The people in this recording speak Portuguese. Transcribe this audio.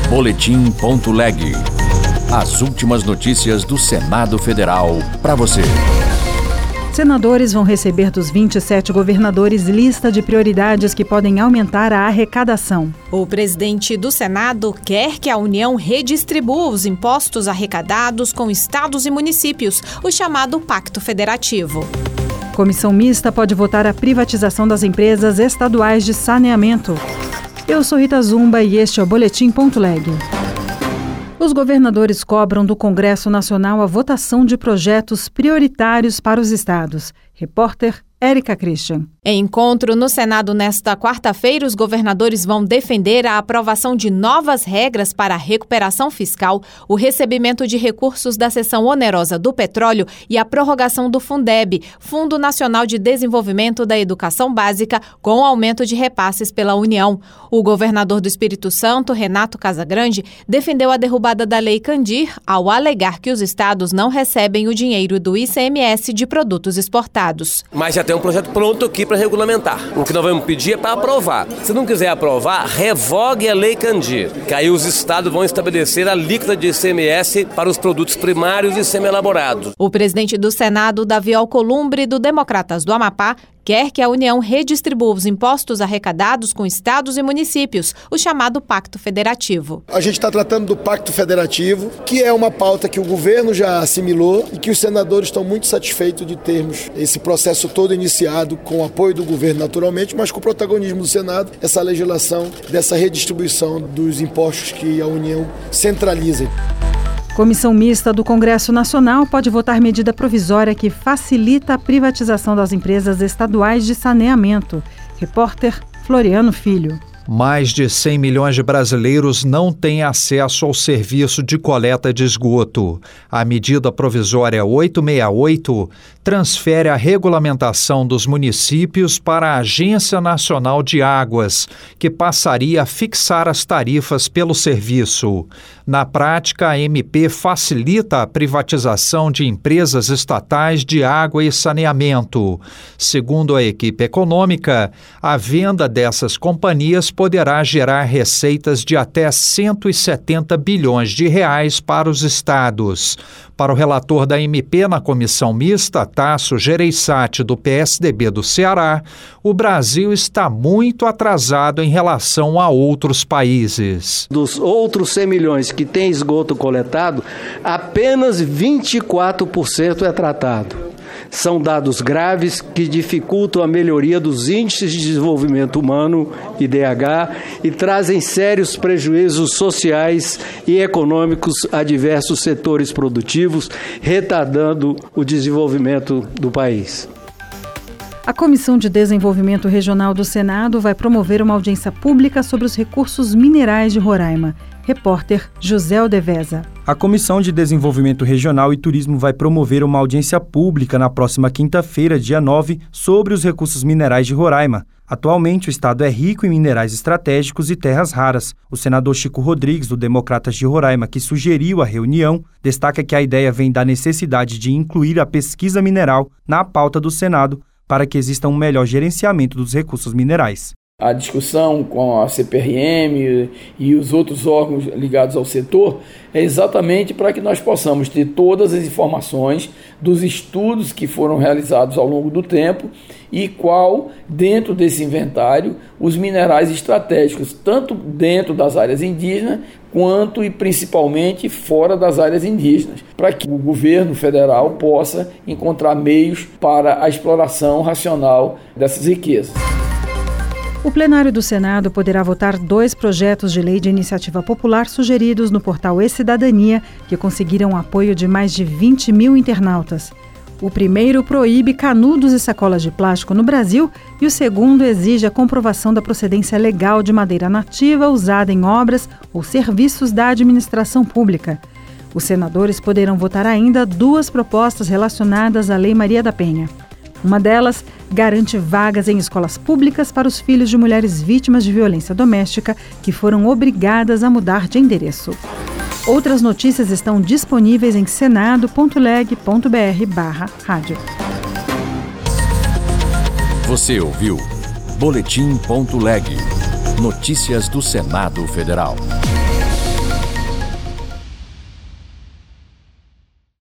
Boletim.leg. As últimas notícias do Senado Federal para você. Senadores vão receber dos 27 governadores lista de prioridades que podem aumentar a arrecadação. O presidente do Senado quer que a União redistribua os impostos arrecadados com estados e municípios, o chamado Pacto Federativo. Comissão mista pode votar a privatização das empresas estaduais de saneamento. Eu sou Rita Zumba e este é o Boletim.leg. Os governadores cobram do Congresso Nacional a votação de projetos prioritários para os estados. Repórter Érica Christian. Em encontro no Senado nesta quarta-feira, os governadores vão defender a aprovação de novas regras para a recuperação fiscal, o recebimento de recursos da seção onerosa do petróleo e a prorrogação do Fundeb, Fundo Nacional de Desenvolvimento da Educação Básica, com aumento de repasses pela União. O governador do Espírito Santo, Renato Casagrande, defendeu a derrubada da Lei Candir ao alegar que os estados não recebem o dinheiro do ICMS de produtos exportados. Mas já tem um projeto pronto aqui para regulamentar. O que nós vamos pedir é para aprovar. Se não quiser aprovar, revogue a Lei Candir, que aí os estados vão estabelecer a alíquota de ICMS para os produtos primários e semi-elaborados. O presidente do Senado, Davi Alcolumbre, do Democratas do Amapá, quer que a União redistribua os impostos arrecadados com estados e municípios, o chamado Pacto Federativo. A gente está tratando do Pacto Federativo, que é uma pauta que o governo já assimilou e que os senadores estão muito satisfeitos de termos esse processo todo iniciado com o apoio do governo naturalmente, mas com o protagonismo do Senado, essa legislação dessa redistribuição dos impostos que a União centraliza. Comissão mista do Congresso Nacional pode votar medida provisória que facilita a privatização das empresas estaduais de saneamento. Repórter Floriano Filho. Mais de 100 milhões de brasileiros não têm acesso ao serviço de coleta de esgoto. A medida provisória 868 transfere a regulamentação dos municípios para a Agência Nacional de Águas, que passaria a fixar as tarifas pelo serviço. Na prática, a MP facilita a privatização de empresas estatais de água e saneamento. Segundo a equipe econômica, a venda dessas companhias poderá gerar receitas de até 170 bilhões de reais para os estados. Para o relator da MP na comissão mista, Tasso Gereissati, do PSDB do Ceará, o Brasil está muito atrasado em relação a outros países. Dos outros 100 milhões que têm esgoto coletado, apenas 24% é tratado. São dados graves que dificultam a melhoria dos índices de desenvolvimento humano, IDH, e trazem sérios prejuízos sociais e econômicos a diversos setores produtivos, retardando o desenvolvimento do país. A Comissão de Desenvolvimento Regional do Senado vai promover uma audiência pública sobre os recursos minerais de Roraima. Repórter José Aldeveza. A Comissão de Desenvolvimento Regional e Turismo vai promover uma audiência pública na próxima quinta-feira, dia 9, sobre os recursos minerais de Roraima. Atualmente, o estado é rico em minerais estratégicos e terras raras. O senador Chico Rodrigues, do Democratas de Roraima, que sugeriu a reunião, destaca que a ideia vem da necessidade de incluir a pesquisa mineral na pauta do Senado para que exista um melhor gerenciamento dos recursos minerais. A discussão com a CPRM e os outros órgãos ligados ao setor é exatamente para que nós possamos ter todas as informações dos estudos que foram realizados ao longo do tempo e qual, dentro desse inventário, os minerais estratégicos, tanto dentro das áreas indígenas, quanto e principalmente fora das áreas indígenas, para que o governo federal possa encontrar meios para a exploração racional dessas riquezas. O plenário do Senado poderá votar 2 projetos de lei de iniciativa popular sugeridos no portal E-Cidadania, que conseguiram apoio de mais de 20 mil internautas. O primeiro proíbe canudos e sacolas de plástico no Brasil e o segundo exige a comprovação da procedência legal de madeira nativa usada em obras ou serviços da administração pública. Os senadores poderão votar ainda 2 propostas relacionadas à Lei Maria da Penha. Uma delas garante vagas em escolas públicas para os filhos de mulheres vítimas de violência doméstica que foram obrigadas a mudar de endereço. Outras notícias estão disponíveis em senado.leg.br/rádio. Você ouviu Boletim.leg. Notícias do Senado Federal.